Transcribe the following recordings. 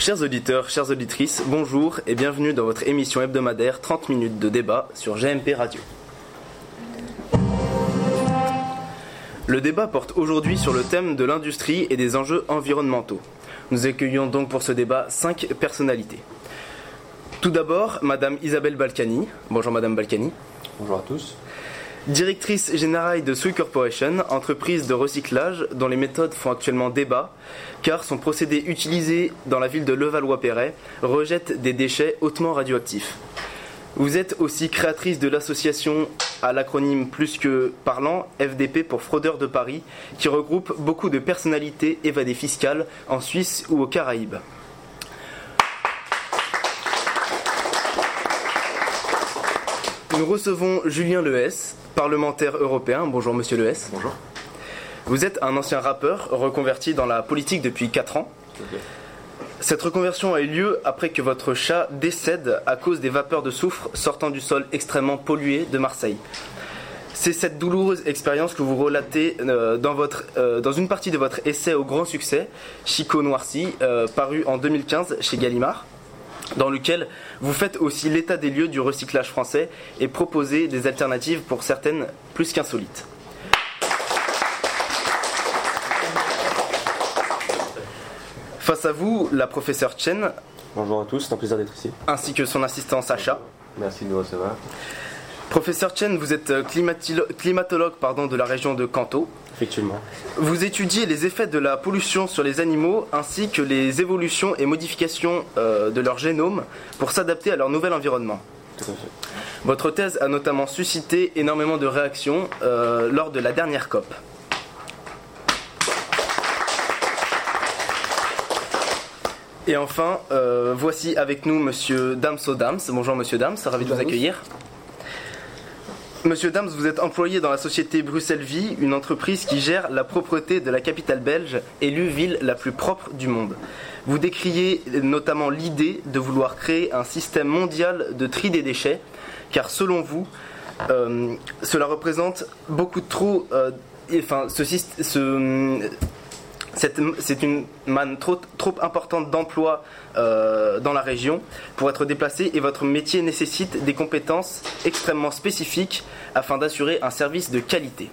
Chers auditeurs, chères auditrices, bonjour et bienvenue dans votre émission hebdomadaire 30 minutes de débat sur GMP Radio. Le débat porte aujourd'hui sur le thème de l'industrie et des enjeux environnementaux. Nous accueillons donc pour ce débat 5 personnalités. Tout d'abord, Madame Isabelle Balkany. Bonjour Madame Balkany. Bonjour à tous. Directrice générale de Souy Corporation, entreprise de recyclage dont les méthodes font actuellement débat, car son procédé utilisé dans la ville de Levallois-Perret rejette des déchets hautement radioactifs. Vous êtes aussi créatrice de l'association à l'acronyme plus que parlant, FDP pour fraudeurs de Paris, qui regroupe beaucoup de personnalités évadées fiscales en Suisse ou aux Caraïbes. Nous recevons Julien Lehesse, parlementaire européen. Bonjour Monsieur Lehesse. Bonjour. Vous êtes un ancien rappeur reconverti dans la politique depuis 4 ans. Okay. Cette reconversion a eu lieu après que votre chat décède à cause des vapeurs de soufre sortant du sol extrêmement pollué de Marseille. C'est cette douloureuse expérience que vous relatez dans une partie de votre essai au grand succès, Chico Noirci, paru en 2015 chez Gallimard, dans lequel vous faites aussi l'état des lieux du recyclage français et proposez des alternatives pour certaines plus qu'insolites. Face à vous, la professeure Chen. Bonjour à tous, c'est un plaisir d'être ici. Ainsi que son assistant Sacha. Merci de nous recevoir. Professeur Chen, vous êtes climatologue de la région de Kanto. Effectivement. Vous étudiez les effets de la pollution sur les animaux ainsi que les évolutions et modifications de leur génome pour s'adapter à leur nouvel environnement. Tout à fait. Votre thèse a notamment suscité énormément de réactions lors de la dernière COP. Et enfin, voici avec nous Monsieur Damso Dams. Bonjour Monsieur Dams, ravi de vous accueillir. Monsieur Dams, vous êtes employé dans la société Bruxelles Vie, une entreprise qui gère la propreté de la capitale belge, élue ville la plus propre du monde. Vous décriez notamment l'idée de vouloir créer un système mondial de tri des déchets, car selon vous, cela représente beaucoup trop... C'est une manne trop importante d'emplois dans la région pour être déplacé et votre métier nécessite des compétences extrêmement spécifiques afin d'assurer un service de qualité.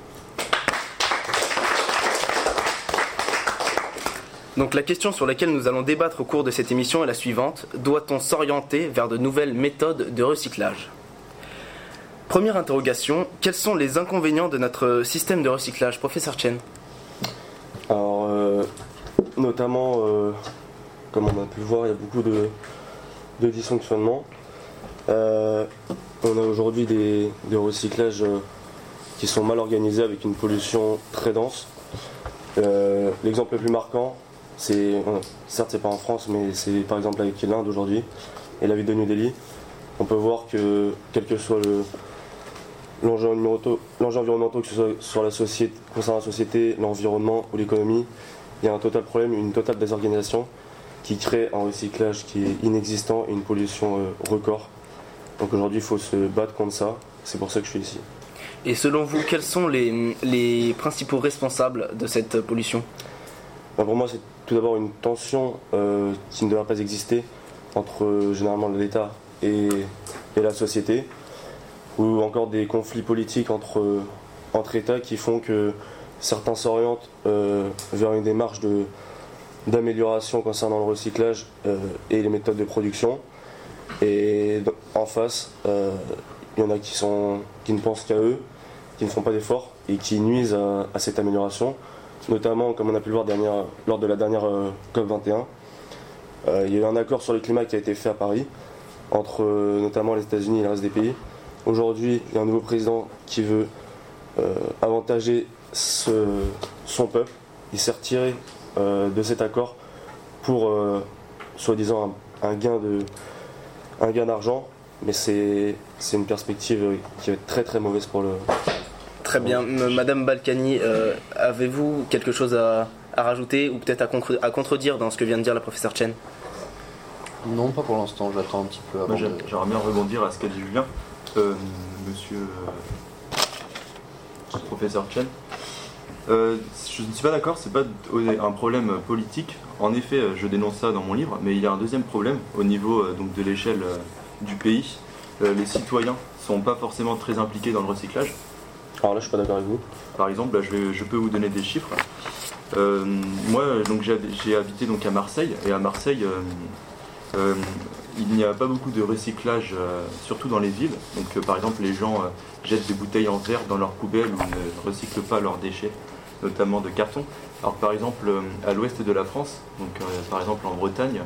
Donc la question sur laquelle nous allons débattre au cours de cette émission est la suivante. Doit-on s'orienter vers de nouvelles méthodes de recyclage ? Première interrogation, quels sont les inconvénients de notre système de recyclage ? Professeur Chen. Alors, notamment, comme on a pu le voir, il y a beaucoup de dysfonctionnements. On a aujourd'hui des recyclages qui sont mal organisés avec une pollution très dense. L'exemple le plus marquant, certes c'est pas en France, mais c'est par exemple avec l'Inde aujourd'hui et la ville de New Delhi. On peut voir que quel que soit l'enjeu environnemental, que ce soit sur concernant la société, l'environnement ou l'économie, il y a un total problème, une totale désorganisation qui crée un recyclage qui est inexistant et une pollution record. Donc aujourd'hui il faut se battre contre ça, c'est pour ça que je suis ici. Et selon vous, quels sont les principaux responsables de cette pollution ? Pour moi c'est tout d'abord une tension qui ne devrait pas exister entre généralement l'État et la société, ou encore des conflits politiques entre États qui font que certains s'orientent vers une démarche d'amélioration concernant le recyclage et les méthodes de production. Et en face, il y en a qui ne pensent qu'à eux, qui ne font pas d'efforts et qui nuisent à cette amélioration. Notamment, comme on a pu le voir lors de la dernière COP21, il y a eu un accord sur le climat qui a été fait à Paris entre notamment les États-Unis et le reste des pays. Aujourd'hui, il y a un nouveau président qui veut avantager son peuple. Il s'est retiré de cet accord pour, soi-disant, un gain d'argent. Mais c'est une perspective qui va être très très mauvaise pour le... Très bien. Madame Balkany, avez-vous quelque chose à rajouter ou peut-être à contredire dans ce que vient de dire la professeure Chen ? Non, pas pour l'instant, j'attends un petit peu avant. J'aimerais bien rebondir à ce qu'a dit Julien. Monsieur professeur Chen, Je ne suis pas d'accord, c'est pas un problème politique. En effet, je dénonce ça dans mon livre, mais il y a un deuxième problème au niveau donc de l'échelle du pays. Les citoyens sont pas forcément très impliqués dans le recyclage. Alors là, je suis pas d'accord avec vous. Par exemple, je peux vous donner des chiffres. Moi, donc j'ai habité donc à Marseille, et à Marseille, il n'y a pas beaucoup de recyclage, surtout dans les villes. Donc, par exemple, les gens jettent des bouteilles en verre dans leurs poubelles ou ne recyclent pas leurs déchets, notamment de carton. Alors, par exemple, à l'ouest de la France, donc par exemple en Bretagne,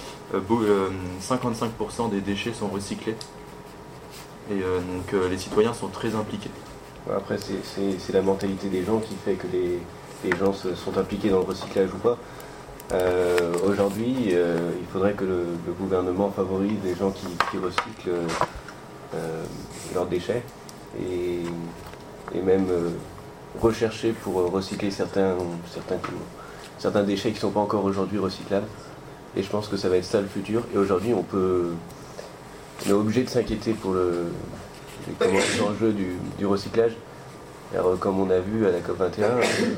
55% des déchets sont recyclés. Et donc, les citoyens sont très impliqués. Après, c'est la mentalité des gens qui fait que les gens sont impliqués dans le recyclage ou pas. Aujourd'hui, il faudrait que le gouvernement favorise des gens qui recyclent leurs déchets et même rechercher pour recycler certains déchets qui ne sont pas encore aujourd'hui recyclables. Et je pense que ça va être ça le futur. Et aujourd'hui, on est obligé de s'inquiéter pour les enjeux du recyclage. Alors, comme on a vu à la COP21,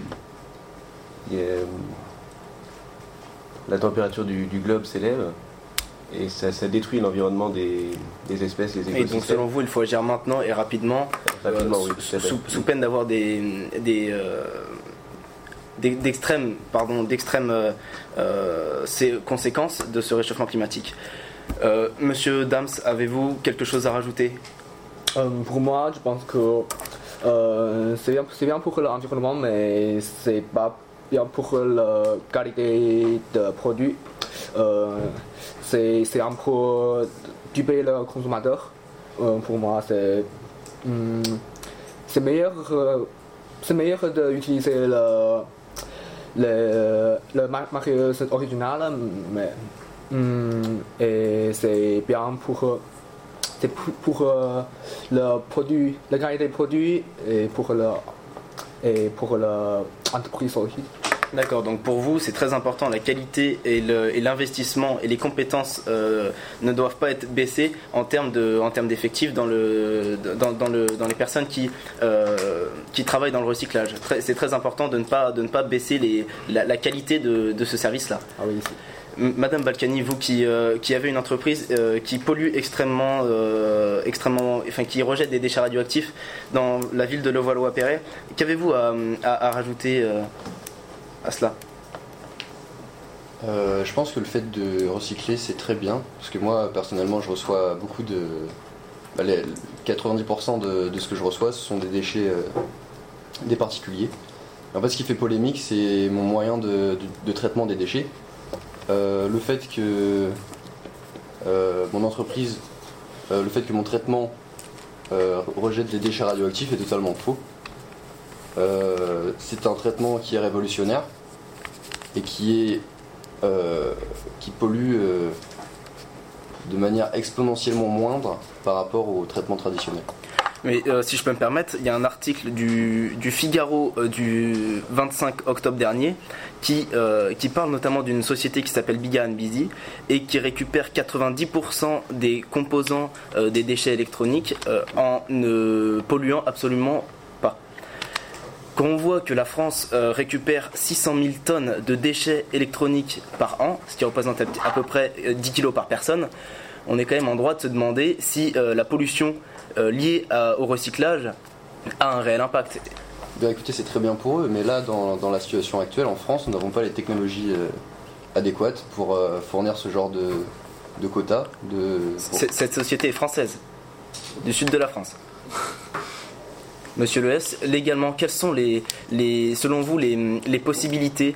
la température du globe s'élève et ça détruit l'environnement des espèces, les écosystèmes. Et donc selon vous, il faut agir maintenant et rapidement, Oui, tout à fait. sous peine d'avoir d'extrêmes conséquences de ce réchauffement climatique. Monsieur Dams, avez-vous quelque chose à rajouter? Pour moi, je pense que c'est bien pour l'environnement, mais c'est pas bien pour la qualité de produit. C'est un peu duper le consommateur. Pour moi, c'est meilleur d'utiliser le matériau original, mais et c'est bien pour le produit, la qualité du produit et pour l'entreprise aussi. D'accord, donc pour vous c'est très important, la qualité et l'investissement et les compétences ne doivent pas être baissées en termes d'effectifs dans les personnes qui travaillent dans le recyclage. C'est très important de ne pas baisser la qualité de ce service-là. Ah oui, Madame Balkany, vous qui avez une entreprise qui pollue extrêmement, qui rejette des déchets radioactifs dans la ville de Levallois-Perret, qu'avez-vous à rajouter à cela? Je pense que le fait de recycler c'est très bien, parce que moi personnellement je reçois beaucoup de... 90% de ce que je reçois ce sont des déchets des particuliers. En fait ce qui fait polémique c'est mon moyen de traitement des déchets. Le fait que mon entreprise, le fait que mon traitement rejette des déchets radioactifs est totalement faux. C'est un traitement qui est révolutionnaire et qui pollue de manière exponentiellement moindre par rapport au traitement traditionnel. Mais si je peux me permettre, il y a un article du Figaro du 25 octobre dernier qui parle notamment d'une société qui s'appelle Big Busy et qui récupère 90% des composants des déchets électroniques en ne polluant absolument pas. Quand on voit que la France récupère 600 000 tonnes de déchets électroniques par an, ce qui représente à peu près 10 kilos par personne, on est quand même en droit de se demander si la pollution liée au recyclage a un réel impact. Bien écoutez, c'est très bien pour eux, mais là, dans la situation actuelle, en France, nous n'avons pas les technologies adéquates pour fournir ce genre de quotas. Cette société est française, du sud de la France. Monsieur Le S, légalement, quelles sont selon vous les possibilités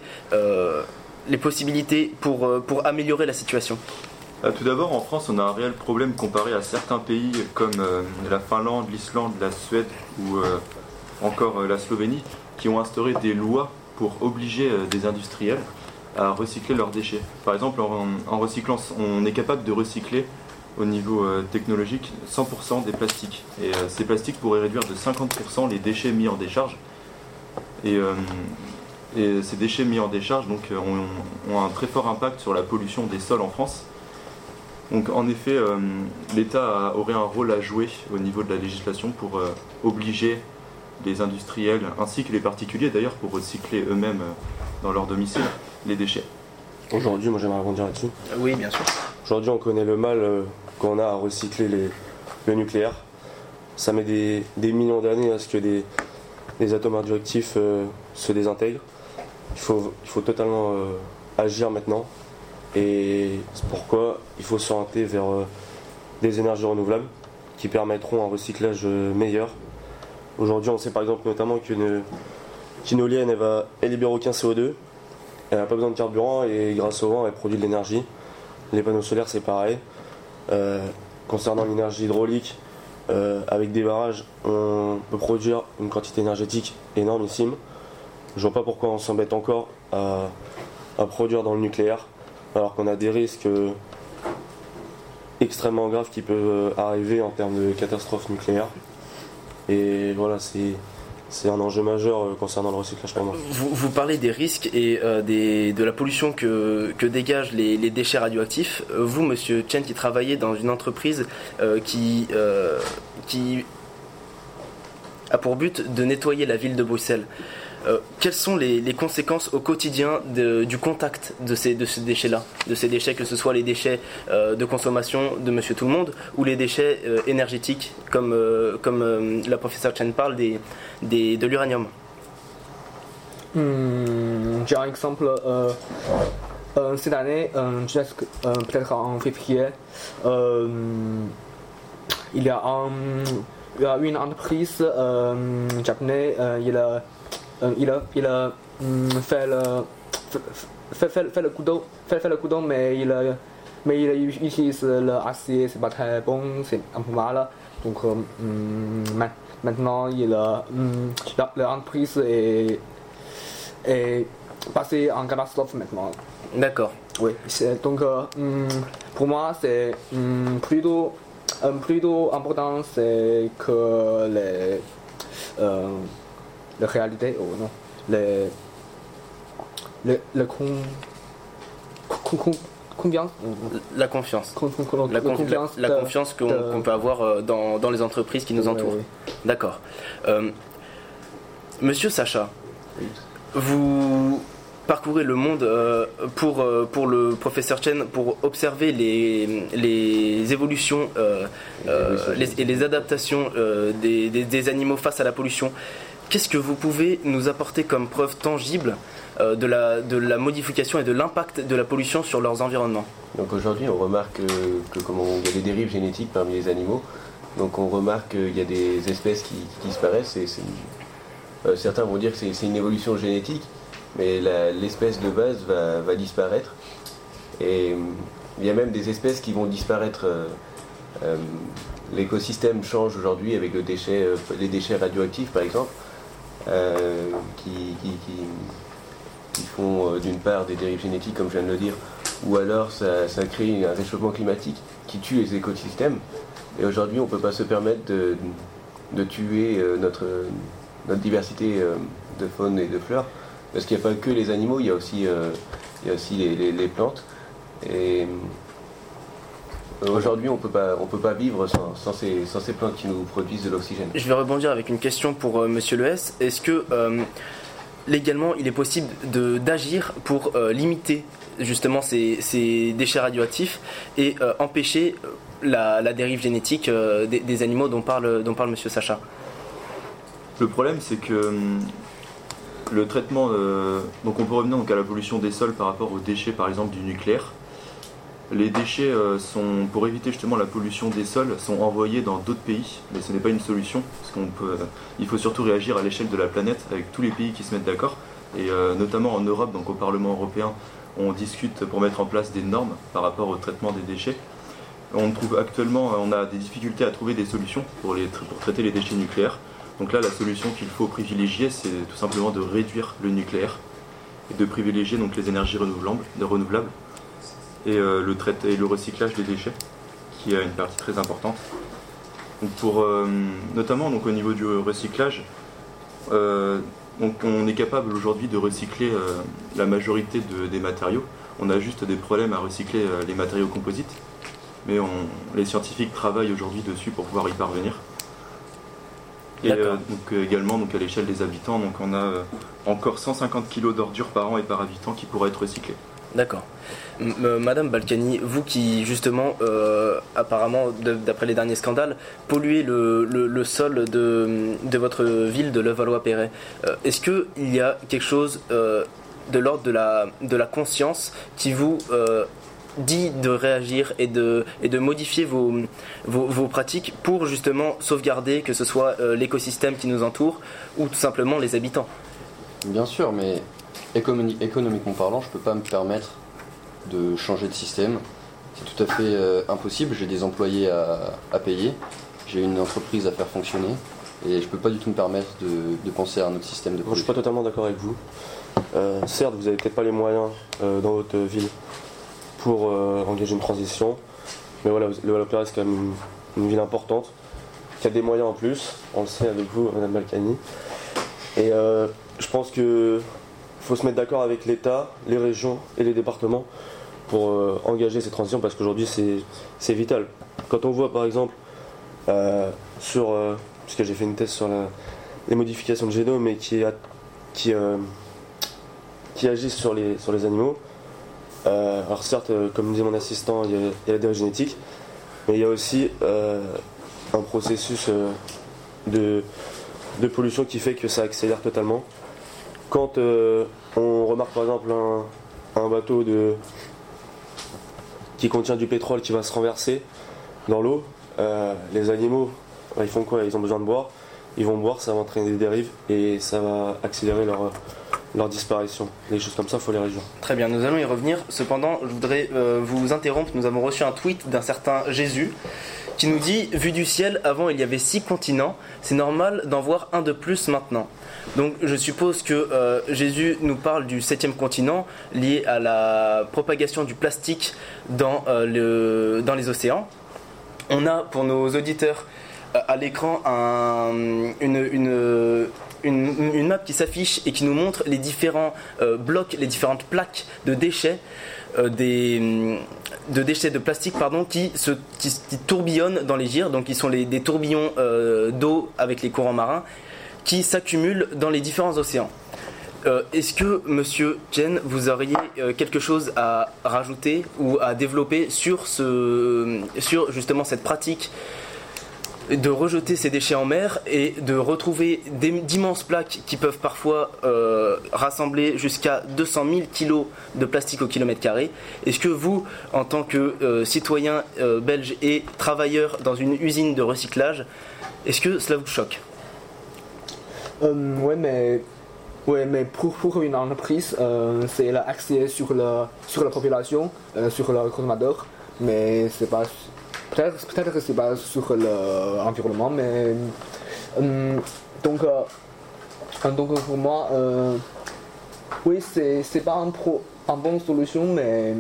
pour améliorer la situation? Tout d'abord, en France, on a un réel problème comparé à certains pays comme la Finlande, l'Islande, la Suède ou encore la Slovénie, qui ont instauré des lois pour obliger des industriels à recycler leurs déchets. Par exemple, en recyclant, on est capable de recycler au niveau technologique 100% des plastiques. Et ces plastiques pourraient réduire de 50% les déchets mis en décharge. Et ces déchets mis en décharge donc, ont un très fort impact sur la pollution des sols en France. Donc en effet, l'État aurait un rôle à jouer au niveau de la législation pour obliger les industriels ainsi que les particuliers d'ailleurs pour recycler eux-mêmes dans leur domicile les déchets. Aujourd'hui, moi j'aimerais rebondir là-dessus. Oui, bien sûr. Aujourd'hui, on connaît le mal qu'on a à recycler le nucléaire. Ça met des millions d'années à ce que des atomes radioactifs se désintègrent. Il faut totalement agir maintenant. Et c'est pourquoi il faut s'orienter vers des énergies renouvelables qui permettront un recyclage meilleur. Aujourd'hui, on sait par exemple notamment qu'une éolienne, elle libère aucun CO2. Elle n'a pas besoin de carburant et grâce au vent, elle produit de l'énergie. Les panneaux solaires, c'est pareil. Concernant l'énergie hydraulique, avec des barrages, on peut produire une quantité énergétique énormissime. Je vois pas pourquoi on s'embête encore à produire dans le nucléaire, alors qu'on a des risques extrêmement graves qui peuvent arriver en termes de catastrophes nucléaires. Et voilà, c'est un enjeu majeur concernant le recyclage pour moi. Vous parlez des risques et de la pollution que dégagent les déchets radioactifs. Vous, monsieur Chen, qui travaillez dans une entreprise qui a pour but de nettoyer la ville de Bruxelles, quelles sont les conséquences au quotidien du contact de ces déchets-là, de ces déchets, que ce soit les déchets de consommation de monsieur Tout-le-Monde ou les déchets énergétiques, comme la professeure Chen parle, de l'uranium? J'ai un exemple. Cette année, peut-être en février, il y a une entreprise japonaise, il a fait le couteau, mais il utilise l'acier, c'est pas très bon, c'est un peu mal. Donc maintenant, l'entreprise est passée en catastrophe maintenant. D'accord. Oui. Donc pour moi, c'est plutôt important, c'est que la réalité, la confiance qu'on peut avoir dans les entreprises qui nous entourent. Oui. D'accord. Monsieur Sacha, vous parcourez le monde pour le professeur Chen, pour observer les évolutions et les adaptations des animaux face à la pollution. Qu'est-ce que vous pouvez nous apporter comme preuve tangible de la modification et de l'impact de la pollution sur leurs environnements? Donc aujourd'hui, on remarque que il y a des dérives génétiques parmi les animaux. Donc on remarque qu'il y a des espèces qui disparaissent. Certains vont dire que c'est une évolution génétique, mais l'espèce de base va disparaître. Et il y a même des espèces qui vont disparaître. L'écosystème change aujourd'hui avec les déchets radioactifs par exemple, qui font d'une part des dérives génétiques comme je viens de le dire, ou alors ça crée un réchauffement climatique qui tue les écosystèmes. Et aujourd'hui on ne peut pas se permettre de tuer notre diversité de faune et de fleurs, parce qu'il n'y a pas que les animaux, il y a aussi les plantes. Et aujourd'hui, on peut pas vivre sans ces plantes qui nous produisent de l'oxygène. Je vais rebondir avec une question pour Monsieur Le S. Est-ce que légalement, il est possible d'agir pour limiter justement ces déchets radioactifs et empêcher la dérive génétique des animaux dont parle Monsieur Sacha? Le problème, c'est que le traitement, donc on peut revenir à la pollution des sols par rapport aux déchets, par exemple du nucléaire. Les déchets pour éviter justement la pollution des sols, sont envoyés dans d'autres pays, mais ce n'est pas une solution, parce il faut surtout réagir à l'échelle de la planète avec tous les pays qui se mettent d'accord, et notamment en Europe, donc au Parlement européen, on discute pour mettre en place des normes par rapport au traitement des déchets. On a des difficultés à trouver des solutions pour traiter les déchets nucléaires. Donc là, la solution qu'il faut privilégier, c'est tout simplement de réduire le nucléaire et de privilégier donc les énergies renouvelables. Et le recyclage des déchets, qui a une partie très importante. Donc notamment donc, au niveau du recyclage, donc on est capable aujourd'hui de recycler la majorité des matériaux. On a juste des problèmes à recycler les matériaux composites, mais les scientifiques travaillent aujourd'hui dessus pour pouvoir y parvenir. Et D'accord. également à l'échelle des habitants, donc on a encore 150 kg d'ordures par an et par habitant qui pourraient être recyclés. D'accord. Madame Balkany, vous qui justement, apparemment, d'après les derniers scandales, polluez le sol de votre ville de Levallois-Perret, est-ce qu'il y a quelque chose de l'ordre de la conscience qui vous dit de réagir et de modifier vos pratiques pour justement sauvegarder que ce soit l'écosystème qui nous entoure ou tout simplement les habitants? Bien sûr, mais économiquement parlant, je peux pas me permettre de changer de système. C'est tout à fait impossible. J'ai des employés à payer, j'ai une entreprise à faire fonctionner et je peux pas du tout me permettre de penser à un autre système de Moi, je suis production. pas totalement d'accord avec vous. Certes, vous avez peut-être pas les moyens dans votre ville pour engager une transition, mais voilà, le Levallois-Perret c'est quand même une ville importante qui a des moyens en plus. On le sait avec vous, Madame Balkany. Et je pense qu'il faut se mettre d'accord avec l'État, les régions et les départements pour engager ces transitions parce qu'aujourd'hui c'est vital. Quand on voit par exemple puisque j'ai fait une thèse sur les modifications de génome et qui agissent sur les animaux, alors certes, comme disait mon assistant, il y a la dérive génétique, mais il y a aussi un processus de pollution qui fait que ça accélère totalement. Quand on remarque par exemple un bateau qui contient du pétrole qui va se renverser dans l'eau, les animaux, ils font quoi? Ils ont besoin de boire, ils vont boire, ça va entraîner des dérives et ça va accélérer leur disparition. Les choses comme ça, il faut les réduire. Très bien, nous allons y revenir. Cependant, je voudrais vous interrompre. Nous avons reçu un tweet d'un certain Jésus qui nous dit: vu du ciel, avant il y avait 6 continents, c'est normal d'en voir un de plus maintenant. Donc je suppose que Jésus nous parle du 7e continent lié à la propagation du plastique dans les océans. On a pour nos auditeurs à l'écran une map qui s'affiche et qui nous montre les différents blocs, les différentes plaques de déchets, de déchets de plastique qui tourbillonnent dans les gyres, donc qui sont des tourbillons d'eau avec les courants marins qui s'accumulent dans les différents océans. Est-ce que, Monsieur Chen, vous auriez quelque chose à rajouter ou à développer sur justement cette pratique de rejeter ces déchets en mer et de retrouver d'immenses plaques qui peuvent parfois rassembler jusqu'à 200 000 kilos de plastique au kilomètre carré? Est-ce que vous, en tant que citoyen belge et travailleur dans une usine de recyclage, est-ce que cela vous choque? Ouais, mais pour une entreprise, c'est l'accès sur la population, sur le consommateur, mais c'est pas. Peut-être que c'est pas sur l'environnement, mais donc pour moi, oui, c'est pas un bonne solution, mais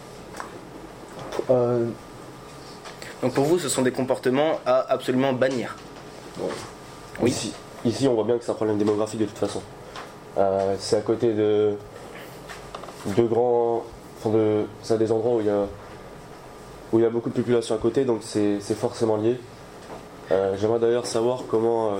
donc pour vous, ce sont des comportements à absolument bannir. Oui. Ici, on voit bien que c'est un problème démographique de toute façon. C'est à côté de grands, c'est à des endroits où il y a beaucoup de population à côté, donc c'est forcément lié. J'aimerais d'ailleurs savoir comment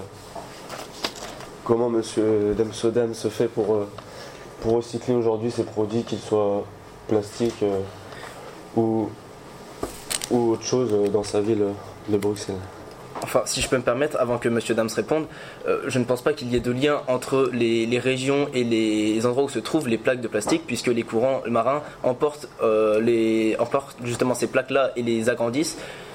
Monsieur Damsodam se fait pour recycler aujourd'hui ces produits, qu'ils soient plastiques ou autre chose dans sa ville de Bruxelles. Enfin, si je peux me permettre, avant que Monsieur Dams réponde, je ne pense pas qu'il y ait de lien entre les régions et les endroits où se trouvent les plaques de plastique, puisque les courants marins emportent justement ces plaques-là et les agrandissent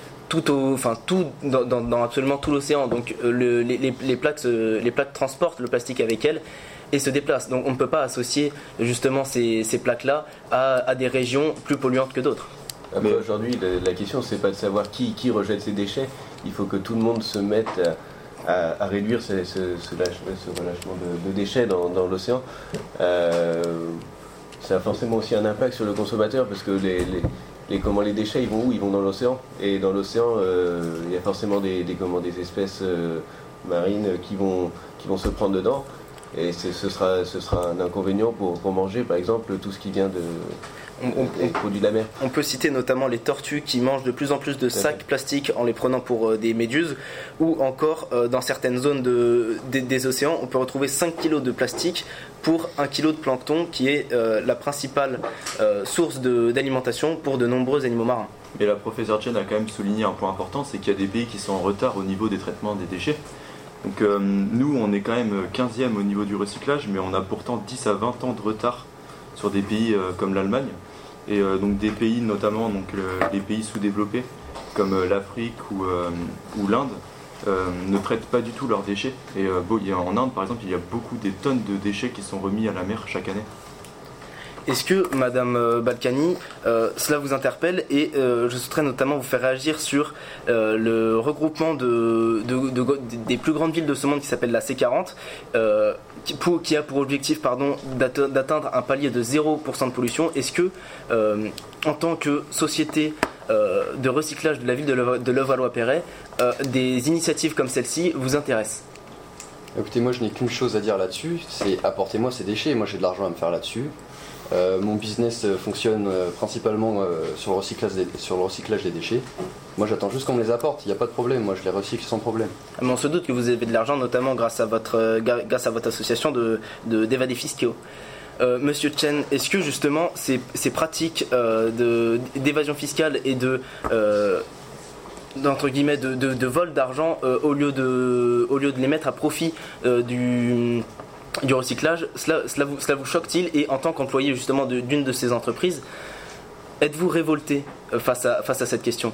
dans absolument tout l'océan. Donc les plaques transportent le plastique avec elles et se déplacent. Donc on ne peut pas associer justement ces plaques-là à des régions plus polluantes que d'autres. Mais aujourd'hui, la question, c'est pas de savoir qui rejette ses déchets. Il faut que tout le monde se mette à réduire ce relâchement de déchets dans l'océan. Ça a forcément aussi un impact sur le consommateur parce que les déchets, ils vont où? Ils vont dans l'océan. Et dans l'océan, il y a forcément des espèces marines qui vont se prendre dedans. Et ce sera un inconvénient pour manger, par exemple, tout ce qui vient des produits de la mer. On peut citer notamment les tortues qui mangent de plus en plus de sacs plastiques en les prenant pour des méduses, ou encore dans certaines zones des océans, on peut retrouver 5 kg de plastique pour 1 kg de plancton, qui est la principale source d'alimentation pour de nombreux animaux marins. Mais la professeure Chen a quand même souligné un point important, c'est qu'il y a des pays qui sont en retard au niveau des traitements des déchets. Donc nous, on est quand même 15e au niveau du recyclage, mais on a pourtant 10 à 20 ans de retard sur des pays comme l'Allemagne. Et donc des pays, notamment les pays sous-développés, comme l'Afrique ou l'Inde, ne traitent pas du tout leurs déchets. Et en Inde, par exemple, il y a beaucoup des tonnes de déchets qui sont remis à la mer chaque année. Est-ce que, Madame Balkany, cela vous interpelle, et je souhaiterais notamment vous faire réagir sur le regroupement des plus grandes villes de ce monde qui s'appelle la C40, qui a pour objectif d'atteindre un palier de 0% de pollution. Est-ce que, en tant que société de recyclage de la ville de Levallois-Perret, des initiatives comme celle-ci vous intéressent? Écoutez, moi je n'ai qu'une chose à dire là-dessus, c'est apportez-moi ces déchets, moi j'ai de l'argent à me faire là-dessus. Mon business fonctionne principalement sur le recyclage des déchets. Moi j'attends juste qu'on me les apporte, il n'y a pas de problème, moi je les recycle sans problème. Mais on se doute que vous avez de l'argent, notamment grâce à votre association d'évadés fiscaux. Monsieur Chen, est-ce que justement ces pratiques d'évasion fiscale et d'entre guillemets de vol d'argent, au lieu de les mettre à profit du recyclage, cela vous choque-t-il? Et en tant qu'employé justement d'une de ces entreprises, êtes-vous révolté face à cette question?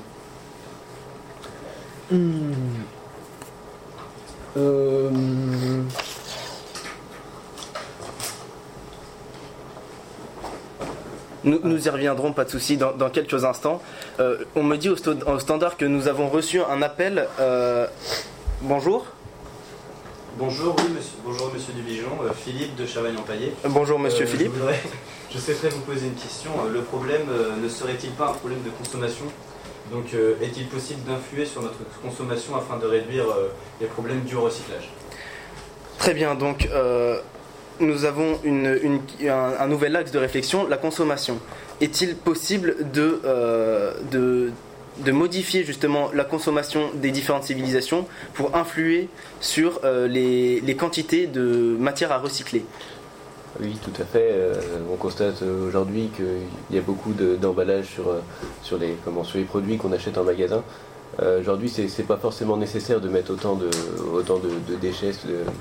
Nous y reviendrons, pas de souci, dans quelques instants. On me dit au standard que nous avons reçu un appel. Bonjour. Bonjour, oui, monsieur. Bonjour, monsieur Duvigeon, Philippe de Chavagne-en-Paillé. Bonjour, monsieur Philippe. Je souhaiterais vous poser une question. Le problème ne serait-il pas un problème de consommation? Donc, est-il possible d'influer sur notre consommation afin de réduire les problèmes dus au recyclage? Très bien, donc nous avons un nouvel axe de réflexion, la consommation. Est-il possible de modifier justement la consommation des différentes civilisations pour influer sur les quantités de matière à recycler? Oui, tout à fait. On constate aujourd'hui qu'il y a beaucoup d'emballages sur les produits qu'on achète en magasin. Aujourd'hui, c'est pas forcément nécessaire de mettre autant de déchets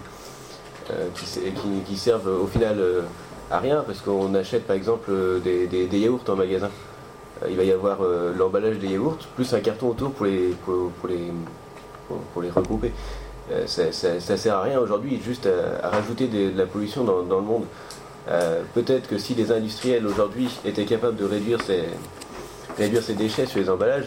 qui servent au final à rien, parce qu'on achète par exemple des yaourts en magasin. Il va y avoir l'emballage des yaourts plus un carton autour pour les regrouper. Ça sert à rien aujourd'hui, juste à rajouter de la pollution dans le monde. Peut-être que si les industriels aujourd'hui étaient capables de réduire ces déchets sur les emballages,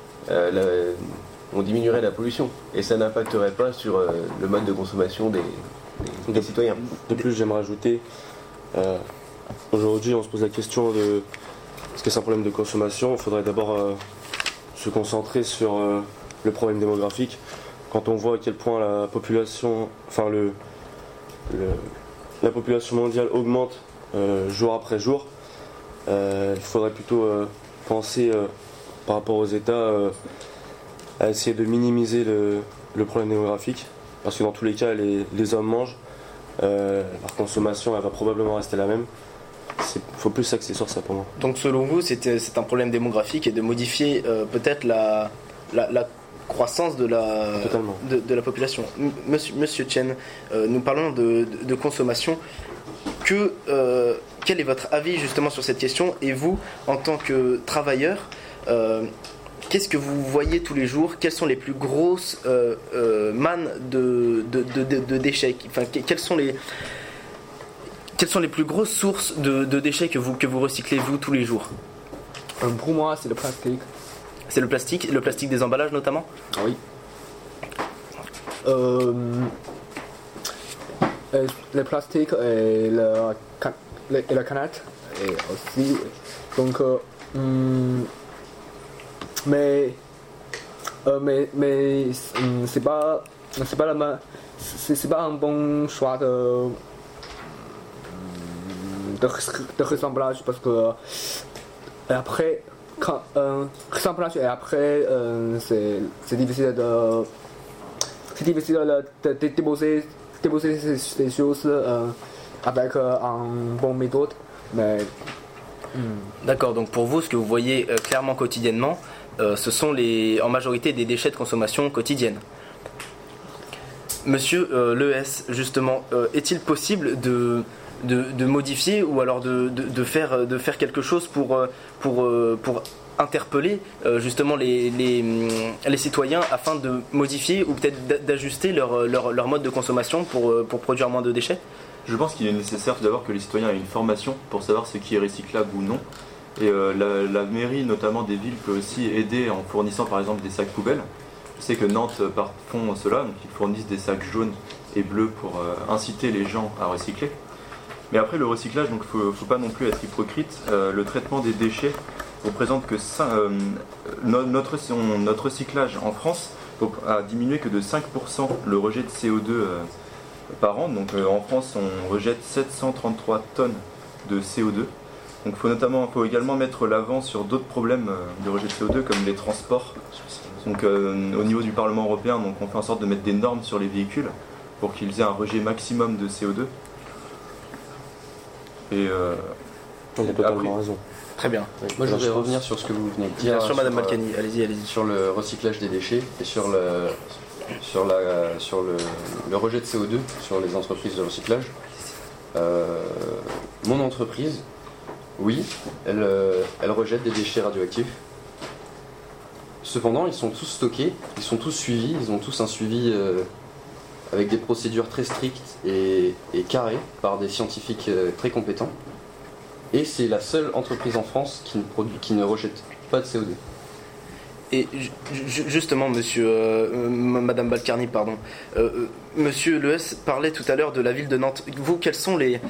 on diminuerait la pollution et ça n'impacterait pas sur le mode de consommation des citoyens. De plus, j'aimerais ajouter, aujourd'hui on se pose la question de est-ce que c'est un problème de consommation. Il faudrait d'abord se concentrer sur le problème démographique. Quand on voit à quel point la population, la population mondiale augmente jour après jour, il faudrait plutôt penser par rapport aux États à essayer de minimiser le problème démographique, parce que dans tous les cas les hommes mangent, leur consommation elle va probablement rester la même. Il faut plus s'axer sur ça pour moi. Donc selon vous c'est un problème démographique et de modifier peut-être la croissance de la population. Monsieur Chen, nous parlons de consommation. Quel est votre avis justement sur cette question? Et vous, en tant que travailleur, qu'est-ce que vous voyez tous les jours? Quelles sont les plus grosses mannes de déchets? Enfin, quelles sont les plus grosses sources de déchets que vous recyclez vous tous les jours? Pour moi, c'est le plastique. C'est le plastique des emballages notamment? Oui. Le plastique et la canette et aussi. Donc, mais c'est pas un bon choix de ressemblage parce que après, ressemblage et après, c'est difficile de déposer ces choses avec une bonne méthode. Mais D'accord, donc pour vous, ce que vous voyez clairement quotidiennement, ce sont en majorité des déchets de consommation quotidienne. Monsieur l'ES, justement, est-il possible de modifier ou alors de faire quelque chose pour interpeller justement les citoyens afin de modifier ou peut-être d'ajuster leur mode de consommation pour produire moins de déchets? Je pense qu'il est nécessaire tout d'abord que les citoyens aient une formation pour savoir ce qui est recyclable ou non. Et la mairie, notamment des villes, peut aussi aider en fournissant par exemple des sacs poubelles. Je sais que Nantes font cela, donc ils fournissent des sacs jaunes et bleus pour inciter les gens à recycler. Mais après le recyclage, donc faut pas non plus être hypocrite. Le traitement des déchets représente que notre recyclage en France a diminué que de 5% le rejet de CO2 par an. Donc en France, on rejette 733 tonnes de CO2. Donc il faut également mettre l'avant sur d'autres problèmes de rejet de CO2 comme les transports. Donc au niveau du Parlement européen, donc, on fait en sorte de mettre des normes sur les véhicules pour qu'ils aient un rejet maximum de CO2. Et il a totalement raison. Très bien. Moi je voudrais revenir sur ce que vous venez de dire. Bien sûr, Madame Balkany, allez-y. Sur le recyclage des déchets et sur le rejet de CO2 sur les entreprises de recyclage. Mon entreprise, oui, elle rejette des déchets radioactifs. Cependant, ils sont tous stockés, ils sont tous suivis, ils ont tous un suivi avec des procédures très strictes et carrées par des scientifiques très compétents. Et c'est la seule entreprise en France qui ne rejette pas de CO2. Et justement, Madame Balkany, pardon, Monsieur Lees parlait tout à l'heure de la ville de Nantes. Vous, quelles sont les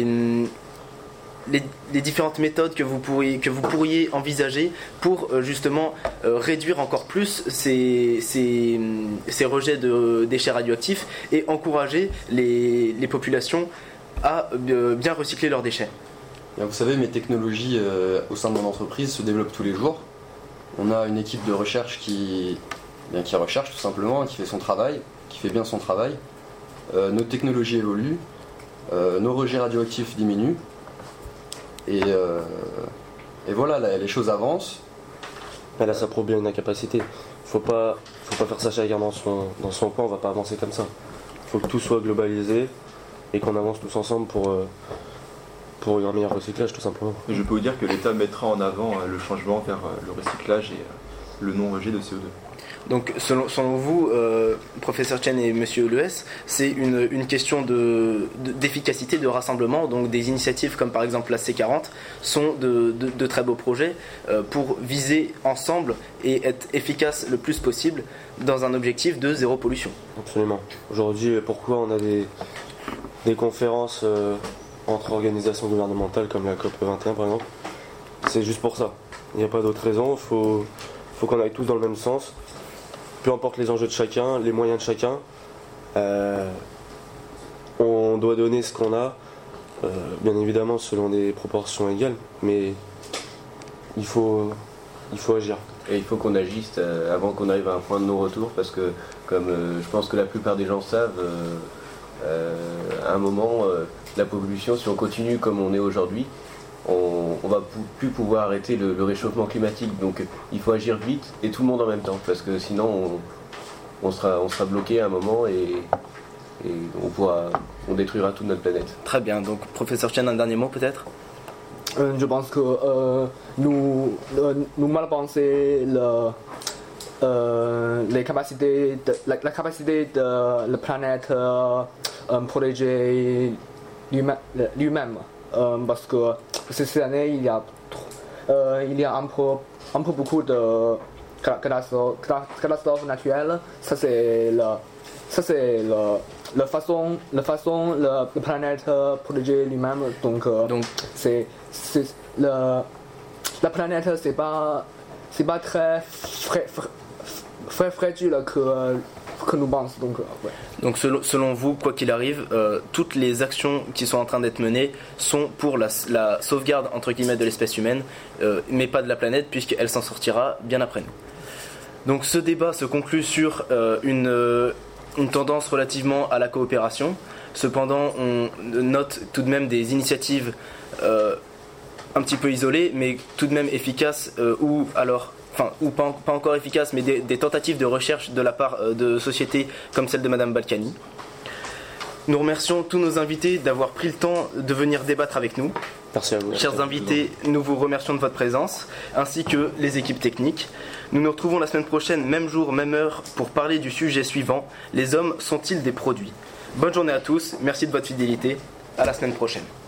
différentes méthodes que vous pourriez envisager pour justement réduire encore plus ces rejets de déchets radioactifs et encourager les populations à bien recycler leurs déchets? Vous savez, mes technologies au sein de mon entreprise se développent tous les jours. On a une équipe de recherche qui recherche tout simplement, qui fait son travail, qui fait bien son travail. Nos technologies évoluent, nos rejets radioactifs diminuent. Et voilà, les choses avancent. Là, ça prouve bien une incapacité. Faut pas faire ça chacun dans son coin, on va pas avancer comme ça. Faut que tout soit globalisé et qu'on avance tous ensemble pour un meilleur recyclage, tout simplement. Et je peux vous dire que l'État mettra en avant le changement vers le recyclage et le non-rejet de CO2. Donc selon vous, professeur Chen et monsieur Lees, c'est une question d'efficacité, de rassemblement. Donc des initiatives comme par exemple la C40 sont de très beaux projets pour viser ensemble et être efficaces le plus possible dans un objectif de zéro pollution. Absolument. Aujourd'hui, pourquoi on a des conférences entre organisations gouvernementales comme la COP21 par exemple? C'est juste pour ça. Il n'y a pas d'autre raison. Faut qu'on aille tous dans le même sens. Peu importe les enjeux de chacun, les moyens de chacun, on doit donner ce qu'on a, bien évidemment selon des proportions égales, mais il faut agir. Et il faut qu'on agisse avant qu'on arrive à un point de non-retour, parce que comme je pense que la plupart des gens savent, à un moment, la pollution, si on continue comme on est aujourd'hui, on va plus pouvoir arrêter le réchauffement climatique. Donc il faut agir vite et tout le monde en même temps, parce que sinon on sera bloqué à un moment et on détruira toute notre planète. Très bien, donc professeur Chen, un dernier mot peut-être? Je pense que nous mal pensé la capacité de la planète protéger lui-même. Parce que cette année il y a un peu beaucoup de catastrophes naturelles. Ça c'est la façon la planète protéger lui-même. Donc c'est la planète c'est pas très fragile que nous pensons. Donc, ouais. Donc selon vous, quoi qu'il arrive, toutes les actions qui sont en train d'être menées sont pour la sauvegarde entre guillemets de l'espèce humaine, mais pas de la planète, puisqu'elle s'en sortira bien après nous. Donc ce débat se conclut sur une tendance relativement à la coopération. Cependant, on note tout de même des initiatives un petit peu isolées, mais tout de même efficaces, ou pas encore efficaces, mais des tentatives de recherche de la part de sociétés comme celle de Madame Balkany. Nous remercions tous nos invités d'avoir pris le temps de venir débattre avec nous. Merci à vous. Chers invités, nous vous remercions de votre présence, ainsi que les équipes techniques. Nous nous retrouvons la semaine prochaine, même jour, même heure, pour parler du sujet suivant: les hommes sont-ils des produits ? Bonne journée à tous, merci de votre fidélité, à la semaine prochaine.